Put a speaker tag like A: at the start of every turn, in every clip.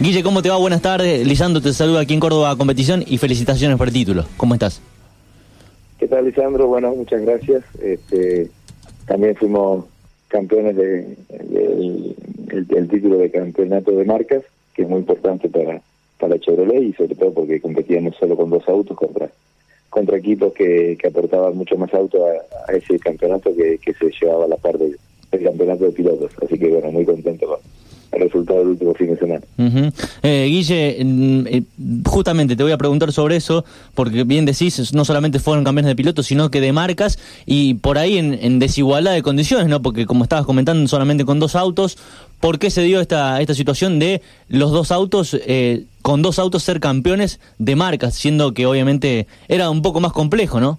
A: Guille, ¿cómo te va? Buenas tardes. Lisandro te saluda aquí en Córdoba Competición y felicitaciones por el título. ¿Cómo estás?
B: ¿Qué tal, Lisandro? Bueno, muchas gracias. También fuimos campeones del título de campeonato de marcas, que es muy importante para Chevrolet, y sobre todo porque competíamos solo con 2 autos contra equipos que aportaban mucho más autos a ese campeonato que se llevaba a la par del campeonato de pilotos. Así que bueno, muy contento con el resultado del último fin de semana.
A: Guille, justamente te voy a preguntar sobre eso, porque bien decís, no solamente fueron campeones de pilotos, sino que de marcas, y por ahí en desigualdad de condiciones, ¿no? Porque como estabas comentando, solamente con 2 autos, ¿por qué se dio esta situación de los 2 autos, con 2 autos ser campeones de marcas, siendo que obviamente era un poco más complejo, ¿no?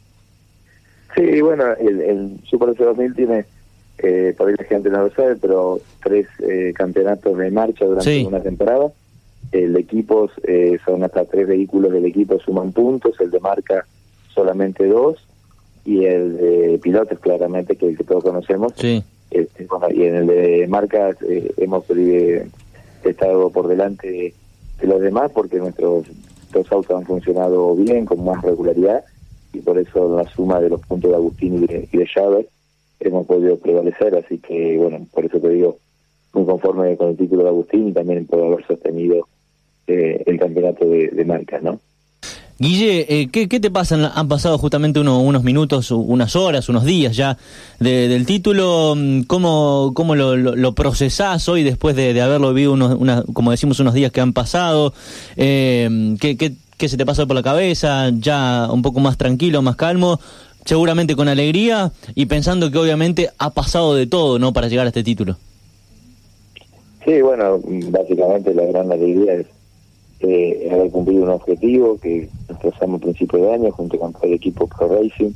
B: Sí, bueno, el Super S2000 tiene, por ahí la gente no lo sabe, pero 3 campeonatos de marcha durante una temporada. El de equipos son hasta 3 vehículos del equipo suman puntos, el de marca solamente 2, y el de pilotos claramente, que es el que todos conocemos.
A: Sí.
B: Bueno, y en el de marcas hemos estado por delante de los demás porque nuestros 2 autos han funcionado bien, con más regularidad, y por eso la suma de los puntos de Agustín y de Chávez hemos podido prevalecer. Así que bueno, por eso te digo, muy conforme con el título de Agustín y también por haber sostenido el campeonato de marcas, ¿no?
A: Guille, ¿qué te pasa? Han pasado justamente unos minutos, unas horas, unos días ya del título. ¿Cómo lo procesás hoy después de haberlo vivido como decimos, unos días que han pasado? ¿Qué se te pasa por la cabeza? Ya un poco más tranquilo, más calmo, seguramente con alegría y pensando que obviamente ha pasado de todo, ¿no?, para llegar a este título.
B: Sí, bueno, básicamente la gran alegría es haber cumplido un objetivo que nos trazamos a principios de año junto con todo el equipo Pro Racing,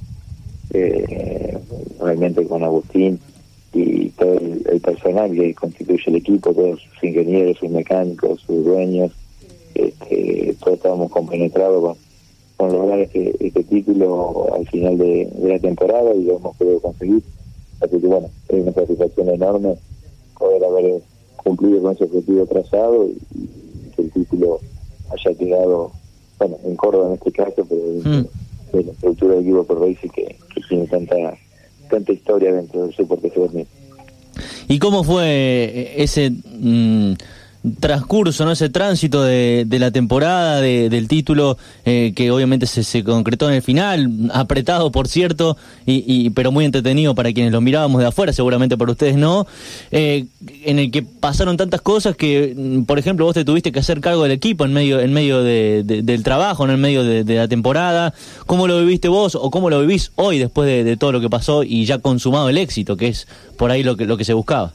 B: realmente con Agustín y todo el personal que constituye el equipo, todos sus ingenieros, sus mecánicos, sus dueños, todos estábamos compenetrados con lograr este título al final de la temporada, y lo hemos podido conseguir. Así que bueno, es una satisfacción enorme poder haber cumplido con ese objetivo trazado y que el título haya quedado, bueno, en Córdoba en este caso, pero de la estructura del equipo Pro Racing que tiene tanta historia dentro del Super TC2000.
A: ¿Y cómo fue ese transcurso, no, ese tránsito de la temporada, del título, que obviamente se concretó en el final, apretado por cierto, pero muy entretenido para quienes lo mirábamos de afuera, seguramente para ustedes no, en el que pasaron tantas cosas que, por ejemplo, vos te tuviste que hacer cargo del equipo en medio del trabajo, no en medio de la temporada? ¿Cómo lo viviste vos o cómo lo vivís hoy después de todo lo que pasó y ya consumado el éxito, que es por ahí lo que se buscaba?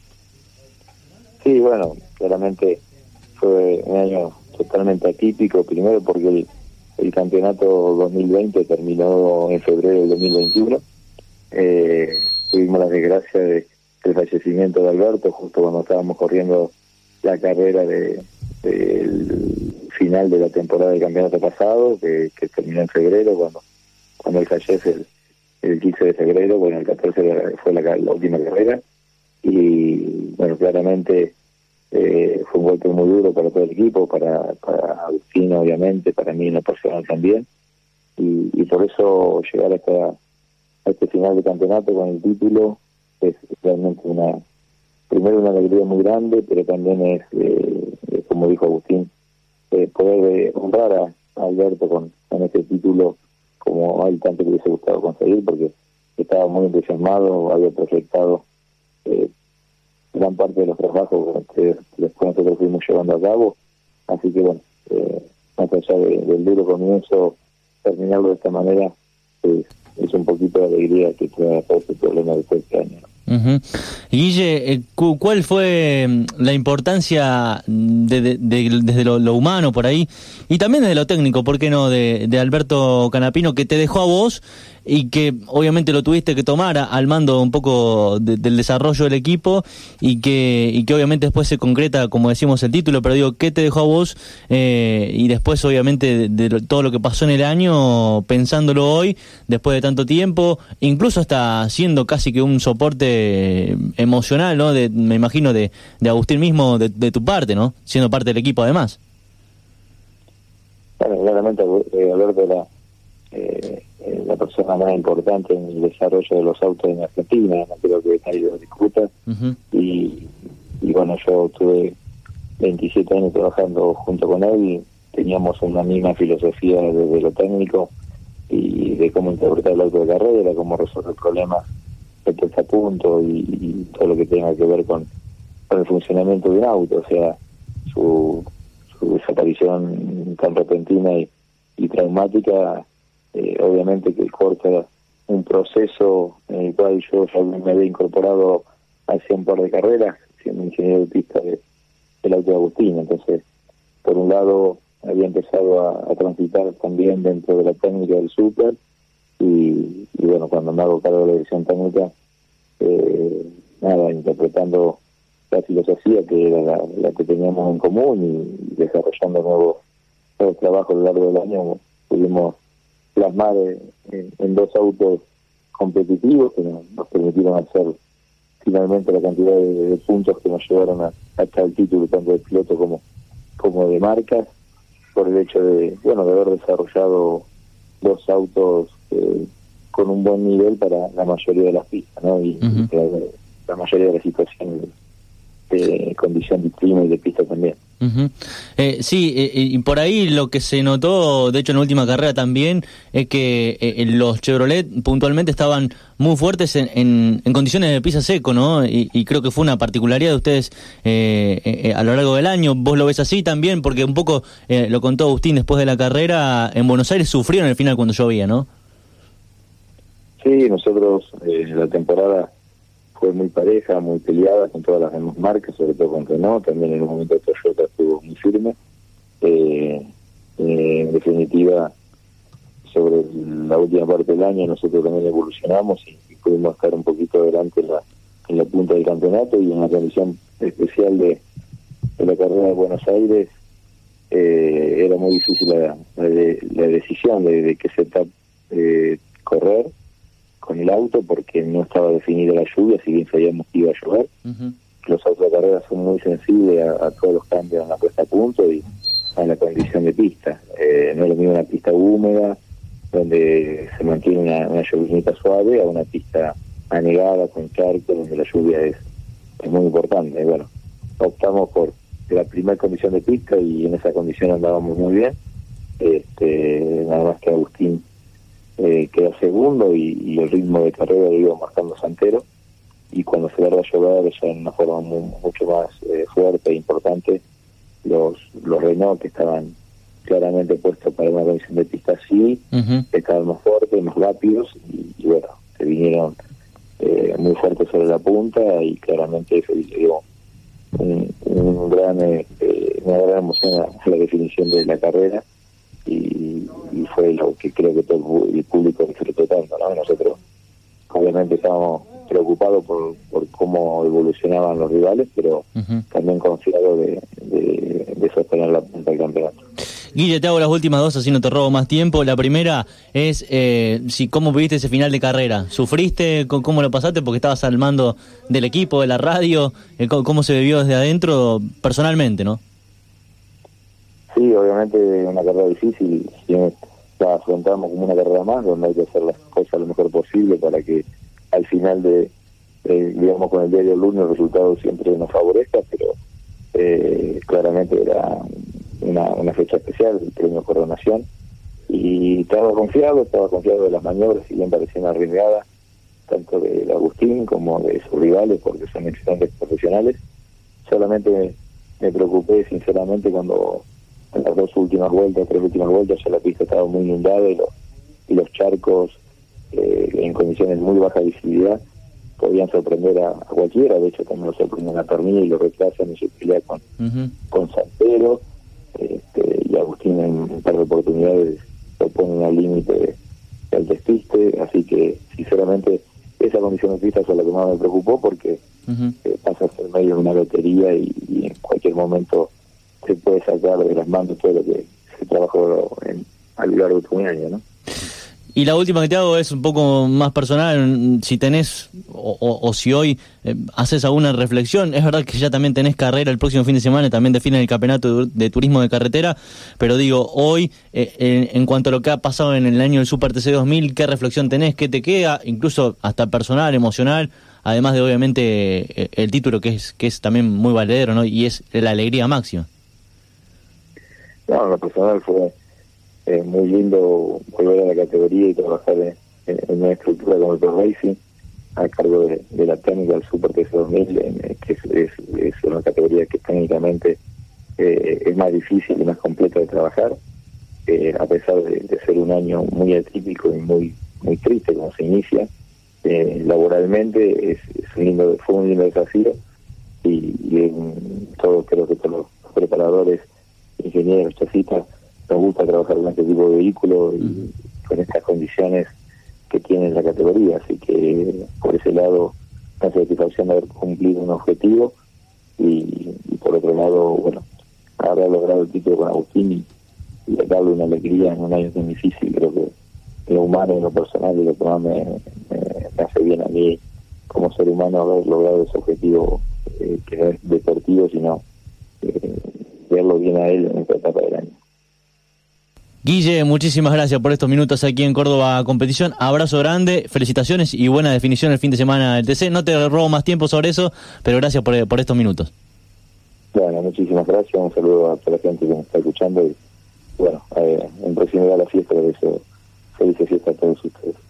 B: Sí, bueno, claramente fue un año totalmente atípico, primero porque el campeonato 2020 terminó en febrero del 2021. Tuvimos la desgracia del fallecimiento de Alberto justo cuando estábamos corriendo la carrera del final de la temporada del campeonato pasado, que terminó en febrero, cuando él fallece el 15 de febrero. Bueno, el 14 fue la última carrera, y bueno, claramente fue un golpe muy duro para todo el equipo, para Agustín obviamente, para mí en lo personal también, y por eso llegar a este final de campeonato con el título es realmente primero una alegría muy grande, pero también es, como dijo Agustín, poder honrar a Alberto con este título como a él tanto le hubiese gustado conseguir, porque estaba muy entusiasmado, había proyectado gran parte de los trabajos que después nosotros fuimos llevando a cabo. Así que bueno, más allá del duro comienzo, terminarlo de esta manera es un poquito de alegría que trae todo este problema de este año, ¿no?
A: Guille, ¿cuál fue la importancia desde lo humano por ahí y también desde lo técnico, por qué no, de Alberto Canapino, que te dejó a vos y que obviamente lo tuviste que tomar al mando un poco del desarrollo del equipo y que obviamente después se concreta, como decimos, el título, pero digo, ¿qué te dejó a vos? Y después obviamente todo lo que pasó en el año, pensándolo hoy, después de tanto tiempo, incluso hasta siendo casi que un soporte emocional, ¿no? Me imagino de Agustín mismo, de tu parte, ¿no? Siendo parte del equipo además.
B: Bueno, claramente Alberto era la persona más importante en el desarrollo de los autos en Argentina, no creo que nadie lo discuta.
A: Uh-huh.
B: Y bueno, yo tuve 27 años trabajando junto con él y teníamos una misma filosofía desde lo técnico y de cómo interpretar el auto de carrera, cómo resolver problemas de puesta a punto y todo lo que tenga que ver con el funcionamiento de un auto. O sea, su desaparición tan repentina y traumática, obviamente que corta un proceso en el cual yo ya me había incorporado hacia un par de carreras, siendo ingeniero de pista del auto de Agustín. Entonces, por un lado, había empezado a transitar también dentro de la técnica del Super, y bueno, cuando me hago cargo de la dirección técnica, interpretando la filosofía que era la que teníamos en común y desarrollando nuevos trabajos a lo largo del año, pudimos plasmar en dos autos competitivos que nos permitieron hacer finalmente la cantidad de puntos que nos llevaron hasta el título tanto de piloto como de marcas, por el hecho de haber desarrollado dos autos con un buen nivel para la mayoría de las pistas, ¿no? Y uh-huh. La mayoría de las situaciones de condición de clima y de pista también.
A: Uh-huh. Y por ahí lo que se notó, de hecho en la última carrera también, es que los Chevrolet puntualmente estaban muy fuertes en condiciones de pista seco, ¿no? Y creo que fue una particularidad de ustedes a lo largo del año. ¿Vos lo ves así también? Porque un poco lo contó Agustín después de la carrera, en Buenos Aires sufrieron al final cuando llovía, ¿no?
B: Sí, nosotros la temporada fue muy pareja, muy peleada con todas las demás marcas, sobre todo con Renault, también en un momento Toyota estuvo muy firme. En definitiva, sobre la última parte del año nosotros también evolucionamos y pudimos estar un poquito adelante en la punta del campeonato, y en la condición especial de la carrera de Buenos Aires era muy difícil la decisión de qué setup correr con el auto, porque no estaba definida la lluvia, si bien sabíamos que iba a llover. Uh-huh. Los autos de carrera son muy sensibles a todos los cambios en la puesta a punto y a la condición de pista. No es lo mismo una pista húmeda, donde se mantiene una llovinita suave, a una pista anegada con charco, donde la lluvia es muy importante. Bueno, optamos por la primera condición de pista y en esa condición andábamos muy bien. Nada más que Agustín queda segundo y el ritmo de carrera lo iba marcando Santero, y cuando se larga a llover ya en una forma mucho más fuerte e importante, los Renault, que estaban claramente puestos para una condición de pista así, uh-huh. estaban más fuertes, más rápidos y bueno, se vinieron muy fuertes sobre la punta, y claramente eso le dio una gran emoción a la definición de la carrera, y fue lo que creo que todo el público disfrutó tanto, ¿no? Nosotros obviamente estábamos preocupados por cómo evolucionaban los rivales, pero uh-huh. también confiados de sostener la punta del campeonato.
A: Guille, te hago las últimas dos, así no te robo más tiempo. La primera es cómo viviste ese final de carrera. ¿Sufriste? ¿Cómo lo pasaste? Porque estabas al mando del equipo, de la radio. ¿Cómo se vivió desde adentro personalmente, no?
B: Sí, obviamente una carrera difícil, la afrontamos como una carrera más, donde hay que hacer las cosas lo mejor posible para que al final digamos con el diario lunes el resultado siempre nos favorezca, pero claramente era una fecha especial, el premio Coronación, y estaba confiado de las maniobras, si bien parecían arriesgadas, tanto de Agustín como de sus rivales, porque son excelentes profesionales. Solamente me preocupé sinceramente cuando en las tres últimas vueltas ya la pista estaba muy inundada y los charcos en condiciones de muy baja visibilidad podían sorprender a cualquiera. De hecho también lo sorprenden a Pernilla y lo retrasan y se pelea con Santero, y Agustín en un par de oportunidades lo ponen al límite de el despiste, así que sinceramente esa condición de pista es la que más me preocupó, porque pasa a ser medio de una lotería y en cualquier momento se puede sacar de las manos todo lo que se trabajó a lo largo de un año, ¿no?
A: Y la última que te hago es un poco más personal, si tenés o si hoy haces alguna reflexión. Es verdad que ya también tenés carrera el próximo fin de semana, también definen el campeonato de turismo de carretera, pero digo, hoy, en cuanto a lo que ha pasado en el año del Super TC 2000, ¿qué reflexión tenés? ¿Qué te queda? Incluso hasta personal, emocional, además de obviamente el título que es también muy valedero, ¿no? Y es la alegría máxima.
B: No, lo personal fue muy lindo volver a la categoría y trabajar en una estructura como el Pro Racing a cargo de la técnica del Super TC 2000, que es una categoría que técnicamente es más difícil y más completa de trabajar, a pesar de ser un año muy atípico y muy triste como se inicia. Laboralmente fue un lindo desafío y creo que todos los preparadores, ingenieros, chasistas, nos gusta trabajar con este tipo de vehículos y con estas condiciones que tiene la categoría, así que por ese lado una satisfacción de haber cumplido un objetivo y por otro lado, bueno, haber logrado el título con Agustín y darle una alegría en un año tan difícil. Creo que en lo humano, en lo personal, y lo que más me hace bien a mí como ser humano haber logrado ese objetivo, que no es deportivo, sino verlo bien a él en esta etapa del año.
A: Guille, muchísimas gracias por estos minutos aquí en Córdoba Competición. Abrazo grande, felicitaciones y buena definición el fin de semana del TC. No te robo más tiempo sobre eso, pero gracias por estos minutos.
B: Bueno, muchísimas gracias. Un saludo a toda la gente que me está escuchando y bueno, en proximidad a la fiesta, por eso felices fiestas a todos ustedes.